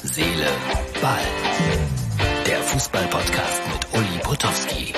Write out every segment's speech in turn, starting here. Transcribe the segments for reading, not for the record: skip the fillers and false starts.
Seele, Ball. Der Fußball-Podcast mit Uli Potowski.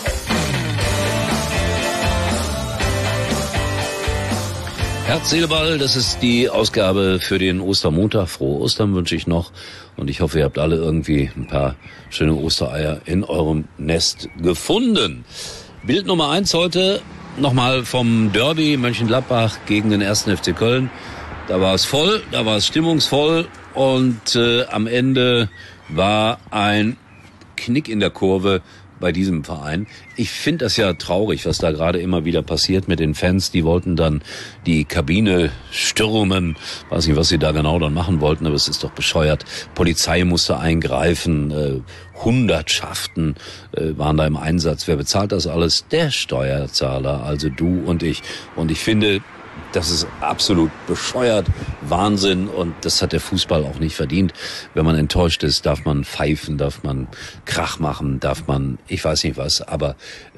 Herz, Seele, Ball, das ist die Ausgabe für den Ostermontag. Frohe Ostern wünsche ich noch und ich hoffe, ihr habt alle irgendwie ein paar schöne Ostereier in eurem Nest gefunden. Bild Nummer 1 heute nochmal vom Derby Mönchengladbach gegen den 1. FC Köln. Da war es voll, da war es stimmungsvoll und am Ende war ein Knick in der Kurve bei diesem Verein. Ich finde das ja traurig, was da gerade immer wieder passiert mit den Fans. Die wollten dann die Kabine stürmen. Weiß nicht, was sie da genau dann machen wollten, aber es ist doch bescheuert. Polizei musste eingreifen. Hundertschaften waren da im Einsatz. Wer bezahlt das alles? Der Steuerzahler, also du und ich. Und ich finde, das ist absolut bescheuert, Wahnsinn, und das hat der Fußball auch nicht verdient. Wenn man enttäuscht ist, darf man pfeifen, darf man Krach machen, darf man, ich weiß nicht was, aber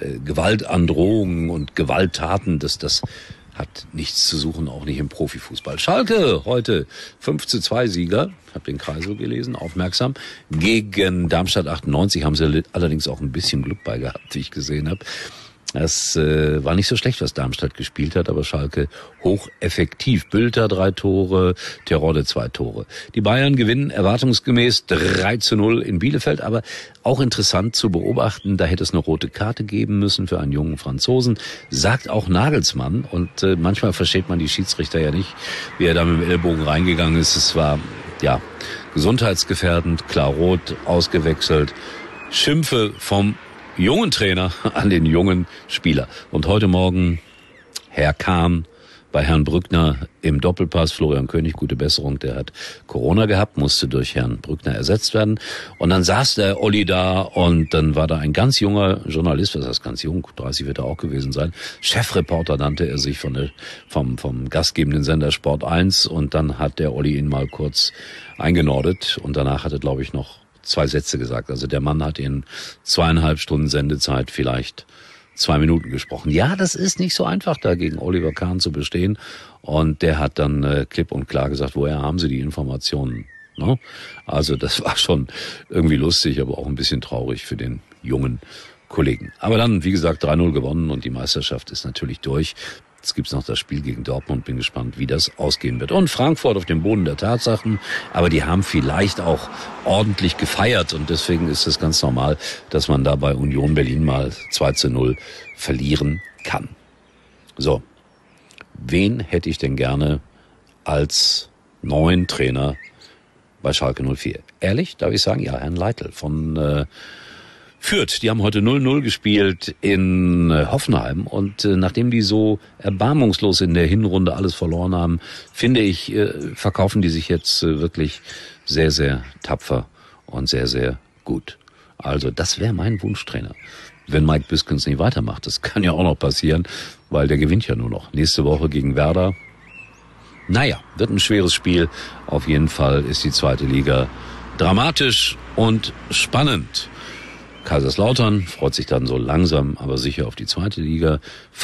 Gewaltandrohungen und Gewalttaten, das hat nichts zu suchen, auch nicht im Profifußball. Schalke heute 5:2 Sieger, ich habe den Kreisel gelesen, aufmerksam, gegen Darmstadt 98, haben sie allerdings auch ein bisschen Glück bei gehabt, wie ich gesehen habe. Das war nicht so schlecht, was Darmstadt gespielt hat, aber Schalke hocheffektiv. Bülter 3 Tore, Terodde 2 Tore. Die Bayern gewinnen erwartungsgemäß 3:0 in Bielefeld, aber auch interessant zu beobachten, da hätte es eine rote Karte geben müssen für einen jungen Franzosen, sagt auch Nagelsmann. Und manchmal versteht man die Schiedsrichter ja nicht, wie er da mit dem Ellbogen reingegangen ist. Es war, ja, gesundheitsgefährdend, klar rot, ausgewechselt. Schimpfe vom jungen Trainer an den jungen Spieler. Und heute Morgen Herr Kahn bei Herrn Brückner im Doppelpass. Florian König, gute Besserung, der hat Corona gehabt, musste durch Herrn Brückner ersetzt werden. Und dann saß der Olli da und dann war da ein ganz junger Journalist, was heißt ganz jung, 30 wird er auch gewesen sein, Chefreporter nannte er sich vom gastgebenden Sender Sport 1, und dann hat der Olli ihn mal kurz eingenordet und danach hat er, glaube ich, noch 2 Sätze gesagt. Also der Mann hat in 2,5 Stunden Sendezeit vielleicht 2 Minuten gesprochen. Ja, das ist nicht so einfach, da gegen Oliver Kahn zu bestehen. Und der hat dann klipp und klar gesagt, woher haben Sie die Informationen? No? Also das war schon irgendwie lustig, aber auch ein bisschen traurig für den jungen Kollegen. Aber dann, wie gesagt, 3:0 gewonnen und die Meisterschaft ist natürlich durch. Jetzt gibt's noch das Spiel gegen Dortmund, bin gespannt, wie das ausgehen wird. Und Frankfurt auf dem Boden der Tatsachen, aber die haben vielleicht auch ordentlich gefeiert und deswegen ist es ganz normal, dass man da bei Union Berlin mal 2:0 verlieren kann. So, wen hätte ich denn gerne als neuen Trainer bei Schalke 04? Ehrlich, darf ich sagen, ja, Herrn Leitl von Fürth, die haben heute 0:0 gespielt in Hoffenheim und nachdem die so erbarmungslos in der Hinrunde alles verloren haben, finde ich, verkaufen die sich jetzt wirklich sehr, sehr tapfer und sehr, sehr gut. Also das wäre mein Wunschtrainer. Wenn Mike Biskens nicht weitermacht, das kann ja auch noch passieren, weil der gewinnt ja nur noch. Nächste Woche gegen Werder. Naja, wird ein schweres Spiel. Auf jeden Fall ist die zweite Liga dramatisch und spannend. Kaiserslautern freut sich dann so langsam, aber sicher auf die zweite Liga.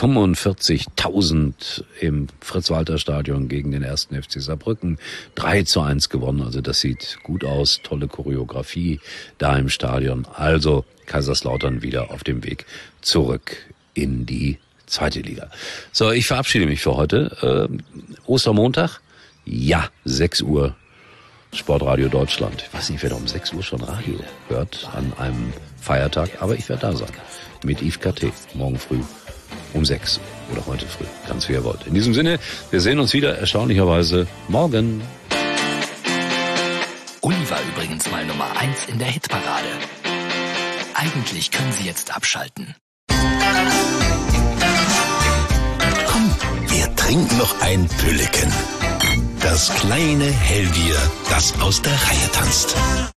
45.000 im Fritz-Walter-Stadion gegen den 1. FC Saarbrücken. 3:1 gewonnen, also das sieht gut aus. Tolle Choreografie da im Stadion. Also Kaiserslautern wieder auf dem Weg zurück in die zweite Liga. So, ich verabschiede mich für heute. Ostermontag? Ja, 6 Uhr. Sportradio Deutschland. Ich weiß nicht, wer da um 6 Uhr schon Radio hört an einem Feiertag, aber ich werde da sein. Mit Yves KT. Morgen früh um 6 oder heute früh. Ganz wie ihr wollt. In diesem Sinne, wir sehen uns wieder erstaunlicherweise morgen. Uli war übrigens mal Nummer 1 in der Hitparade. Eigentlich können Sie jetzt abschalten. Komm, wir trinken noch ein Pülleken. Das kleine Hellbier, das aus der Reihe tanzt.